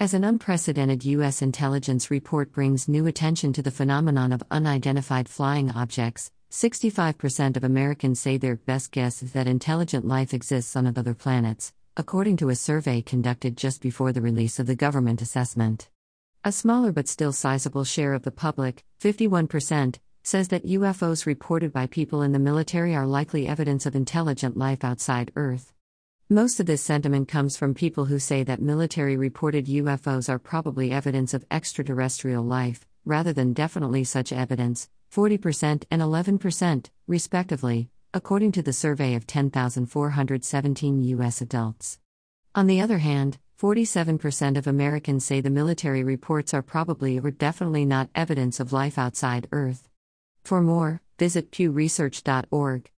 As an unprecedented U.S. intelligence report brings new attention to the phenomenon of unidentified flying objects, 65% of Americans say their best guess is that intelligent life exists on other planets, according to a survey conducted just before the release of the government assessment. A smaller but still sizable share of the public, 51%, says that UFOs reported by people in the military are likely evidence of intelligent life outside Earth. Most of this sentiment comes from people who say that military-reported UFOs are probably evidence of extraterrestrial life, rather than definitely such evidence, 40% and 11%, respectively, according to the survey of 10,417 U.S. adults. On the other hand, 47% of Americans say the military reports are probably or definitely not evidence of life outside Earth. For more, visit pewresearch.org.